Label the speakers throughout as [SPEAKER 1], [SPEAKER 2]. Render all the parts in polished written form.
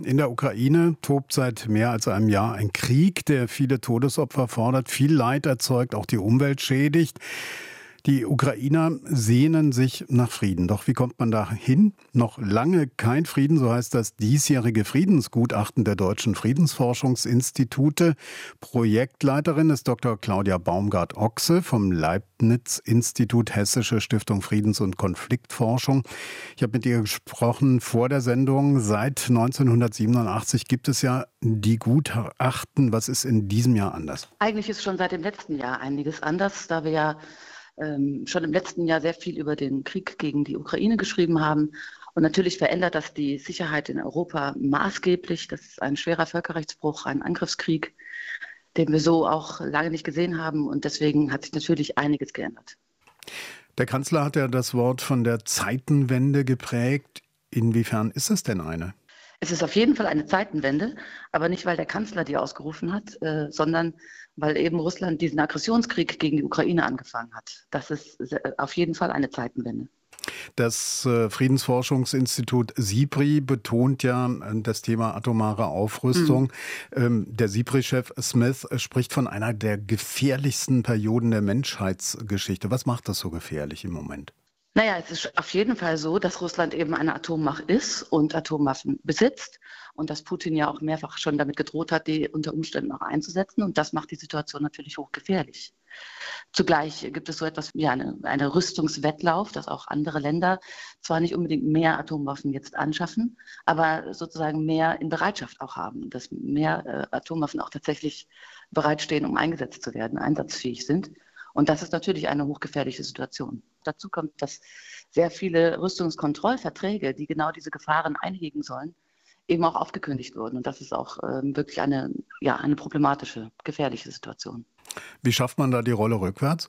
[SPEAKER 1] In der Ukraine tobt seit mehr als einem Jahr ein Krieg, der viele Todesopfer fordert, viel Leid erzeugt, auch die Umwelt schädigt. Die Ukrainer sehnen sich nach Frieden. Doch wie kommt man da hin? Noch lange kein Frieden, so heißt das diesjährige Friedensgutachten der deutschen Friedensforschungsinstitute. Projektleiterin ist Dr. Claudia Baumgart-Ochse vom Leibniz-Institut Hessische Stiftung Friedens- und Konfliktforschung. Ich habe mit ihr gesprochen vor der Sendung. Seit 1987 gibt es ja die Gutachten. Was ist in diesem Jahr anders?
[SPEAKER 2] Eigentlich ist schon seit dem letzten Jahr einiges anders, da wir ja schon im letzten Jahr sehr viel über den Krieg gegen die Ukraine geschrieben haben. Und natürlich verändert das die Sicherheit in Europa maßgeblich. Das ist ein schwerer Völkerrechtsbruch, ein Angriffskrieg, den wir so auch lange nicht gesehen haben. Und deswegen hat sich natürlich einiges geändert.
[SPEAKER 1] Der Kanzler hat ja das Wort von der Zeitenwende geprägt. Inwiefern ist es denn eine?
[SPEAKER 2] Es ist auf jeden Fall eine Zeitenwende, aber nicht, weil der Kanzler die ausgerufen hat, sondern weil eben Russland diesen Aggressionskrieg gegen die Ukraine angefangen hat. Das ist auf jeden Fall eine Zeitenwende.
[SPEAKER 1] Das Friedensforschungsinstitut SIPRI betont ja das Thema atomare Aufrüstung. Der SIPRI-Chef Smith spricht von einer der gefährlichsten Perioden der Menschheitsgeschichte. Was macht das so gefährlich im Moment?
[SPEAKER 2] Naja, es ist auf jeden Fall so, dass Russland eben eine Atommacht ist und Atomwaffen besitzt und dass Putin ja auch mehrfach schon damit gedroht hat, die unter Umständen auch einzusetzen, und das macht die Situation natürlich hochgefährlich. Zugleich gibt es so etwas wie eine Rüstungswettlauf, dass auch andere Länder zwar nicht unbedingt mehr Atomwaffen jetzt anschaffen, aber sozusagen mehr in Bereitschaft auch haben, dass mehr Atomwaffen auch tatsächlich bereitstehen, um eingesetzt zu werden, einsatzfähig sind. Und das ist natürlich eine hochgefährliche Situation. Dazu kommt, dass sehr viele Rüstungskontrollverträge, die genau diese Gefahren einhegen sollen, eben auch aufgekündigt wurden. Und das ist auch wirklich eine problematische, gefährliche Situation.
[SPEAKER 1] Wie schafft man da die Rolle rückwärts?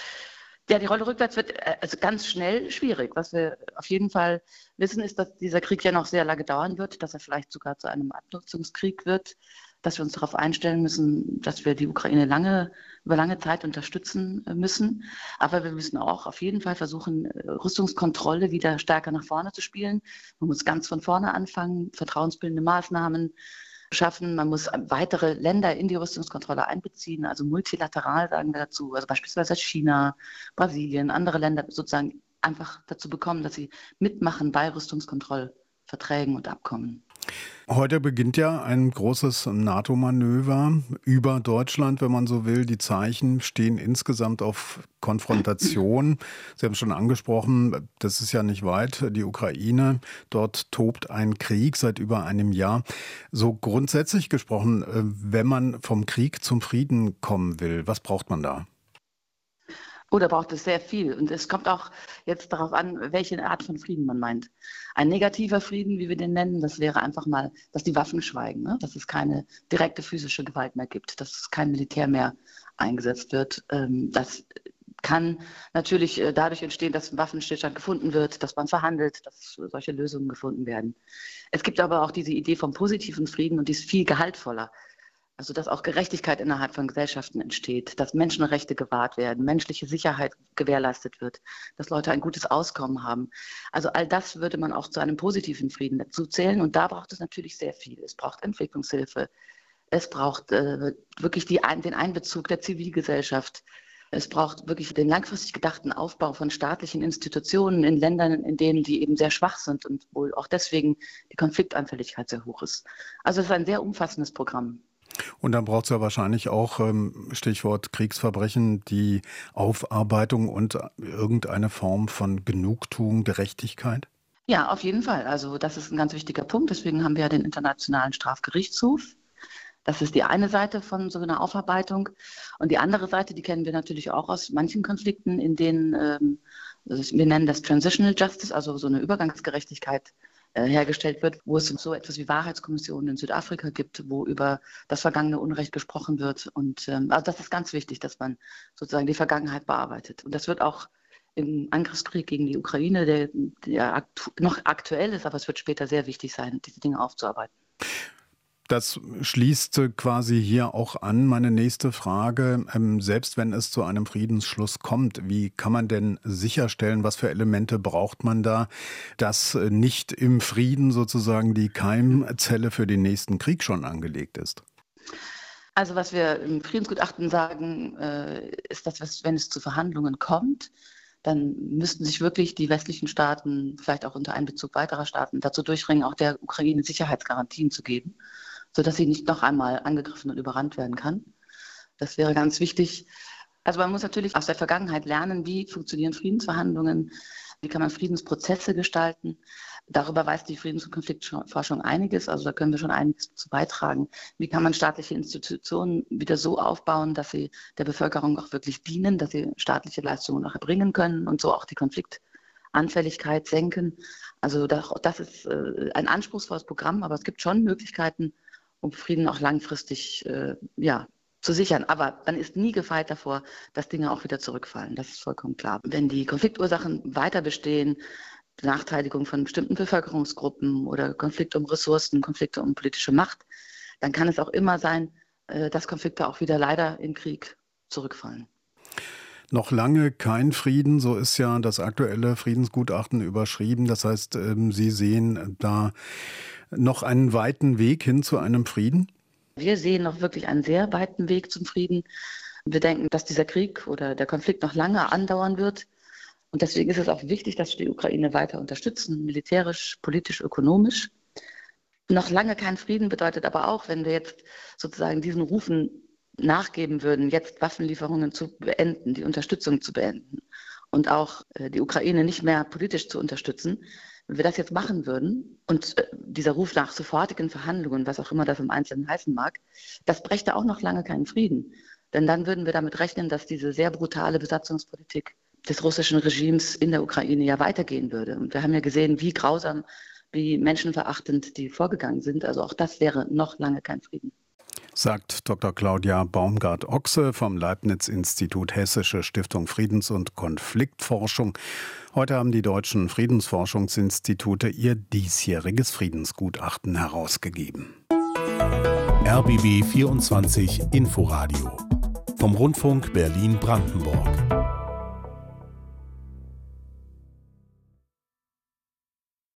[SPEAKER 2] Ja, die Rolle rückwärts wird also ganz schnell schwierig. Was wir auf jeden Fall wissen, ist, dass dieser Krieg ja noch sehr lange dauern wird, dass er vielleicht sogar zu einem Abnutzungskrieg wird, dass wir uns darauf einstellen müssen, dass wir die Ukraine über lange Zeit unterstützen müssen. Aber wir müssen auch auf jeden Fall versuchen, Rüstungskontrolle wieder stärker nach vorne zu spielen. Man muss ganz von vorne anfangen, vertrauensbildende Maßnahmen schaffen. Man muss weitere Länder in die Rüstungskontrolle einbeziehen, also multilateral sagen wir dazu, also beispielsweise China, Brasilien, andere Länder sozusagen einfach dazu bekommen, dass sie mitmachen bei Rüstungskontrollverträgen und Abkommen.
[SPEAKER 1] Heute beginnt ja ein großes NATO-Manöver über Deutschland, wenn man so will. Die Zeichen stehen insgesamt auf Konfrontation. Sie haben schon angesprochen, das ist ja nicht weit, die Ukraine. Dort tobt ein Krieg seit über einem Jahr. So grundsätzlich gesprochen, wenn man vom Krieg zum Frieden kommen will, was braucht man da?
[SPEAKER 2] Oh, da braucht es sehr viel. Und es kommt auch jetzt darauf an, welche Art von Frieden man meint. Ein negativer Frieden, wie wir den nennen, das wäre einfach mal, dass die Waffen schweigen, ne? Dass es keine direkte physische Gewalt mehr gibt, dass kein Militär mehr eingesetzt wird. Das kann natürlich dadurch entstehen, dass ein Waffenstillstand gefunden wird, dass man verhandelt, dass solche Lösungen gefunden werden. Es gibt aber auch diese Idee vom positiven Frieden, und die ist viel gehaltvoller. Also dass auch Gerechtigkeit innerhalb von Gesellschaften entsteht, dass Menschenrechte gewahrt werden, menschliche Sicherheit gewährleistet wird, dass Leute ein gutes Auskommen haben. Also all das würde man auch zu einem positiven Frieden dazu zählen. Und da braucht es natürlich sehr viel. Es braucht Entwicklungshilfe. Es braucht wirklich den Einbezug der Zivilgesellschaft. Es braucht wirklich den langfristig gedachten Aufbau von staatlichen Institutionen in Ländern, in denen die eben sehr schwach sind und wohl auch deswegen die Konfliktanfälligkeit sehr hoch ist. Also es ist ein sehr umfassendes Programm.
[SPEAKER 1] Und dann braucht es ja wahrscheinlich auch, Stichwort Kriegsverbrechen, die Aufarbeitung und irgendeine Form von Genugtuung, Gerechtigkeit?
[SPEAKER 2] Ja, auf jeden Fall. Also das ist ein ganz wichtiger Punkt. Deswegen haben wir ja den Internationalen Strafgerichtshof. Das ist die eine Seite von so einer Aufarbeitung. Und die andere Seite, die kennen wir natürlich auch aus manchen Konflikten, in denen, wir nennen das Transitional Justice, also so eine Übergangsgerechtigkeit hergestellt wird, wo es so etwas wie Wahrheitskommissionen in Südafrika gibt, wo über das vergangene Unrecht gesprochen wird. Und also das ist ganz wichtig, dass man sozusagen die Vergangenheit bearbeitet. Und das wird auch im Angriffskrieg gegen die Ukraine, der noch aktuell ist, aber es wird später sehr wichtig sein, diese Dinge aufzuarbeiten.
[SPEAKER 1] Das schließt quasi hier auch an meine nächste Frage. Selbst wenn es zu einem Friedensschluss kommt, wie kann man denn sicherstellen, was für Elemente braucht man da, dass nicht im Frieden sozusagen die Keimzelle für den nächsten Krieg schon angelegt ist?
[SPEAKER 2] Also was wir im Friedensgutachten sagen, ist, dass wenn es zu Verhandlungen kommt, dann müssten sich wirklich die westlichen Staaten, vielleicht auch unter Einbezug weiterer Staaten, dazu durchringen, auch der Ukraine Sicherheitsgarantien zu geben, sodass sie nicht noch einmal angegriffen und überrannt werden kann. Das wäre ganz wichtig. Also man muss natürlich aus der Vergangenheit lernen, wie funktionieren Friedensverhandlungen, wie kann man Friedensprozesse gestalten. Darüber weiß die Friedens- und Konfliktforschung einiges, also da können wir schon einiges dazu beitragen. Wie kann man staatliche Institutionen wieder so aufbauen, dass sie der Bevölkerung auch wirklich dienen, dass sie staatliche Leistungen auch erbringen können und so auch die Konfliktanfälligkeit senken. Also das ist ein anspruchsvolles Programm, aber es gibt schon Möglichkeiten, um Frieden auch langfristig zu sichern. Aber man ist nie gefeit davor, dass Dinge auch wieder zurückfallen. Das ist vollkommen klar. Wenn die Konfliktursachen weiter bestehen, Benachteiligung von bestimmten Bevölkerungsgruppen oder Konflikte um Ressourcen, Konflikte um politische Macht, dann kann es auch immer sein, dass Konflikte auch wieder leider in Krieg zurückfallen.
[SPEAKER 1] Noch lange kein Frieden, so ist ja das aktuelle Friedensgutachten überschrieben. Das heißt, Sie sehen da noch einen weiten Weg hin zu einem Frieden?
[SPEAKER 2] Wir sehen noch wirklich einen sehr weiten Weg zum Frieden. Wir denken, dass dieser Krieg oder der Konflikt noch lange andauern wird. Und deswegen ist es auch wichtig, dass wir die Ukraine weiter unterstützen, militärisch, politisch, ökonomisch. Noch lange kein Frieden bedeutet aber auch, wenn wir jetzt sozusagen diesen Rufen nachgeben würden, jetzt Waffenlieferungen zu beenden, die Unterstützung zu beenden und auch die Ukraine nicht mehr politisch zu unterstützen. Wenn wir das jetzt machen würden und dieser Ruf nach sofortigen Verhandlungen, was auch immer das im Einzelnen heißen mag, das brächte auch noch lange keinen Frieden. Denn dann würden wir damit rechnen, dass diese sehr brutale Besatzungspolitik des russischen Regimes in der Ukraine ja weitergehen würde. Und wir haben ja gesehen, wie grausam, wie menschenverachtend die vorgegangen sind. Also auch das wäre noch lange kein Frieden.
[SPEAKER 1] Sagt Dr. Claudia Baumgart-Ochse vom Leibniz-Institut Hessische Stiftung Friedens- und Konfliktforschung. Heute haben die deutschen Friedensforschungsinstitute ihr diesjähriges Friedensgutachten herausgegeben.
[SPEAKER 3] RBB 24 Inforadio vom Rundfunk Berlin-Brandenburg.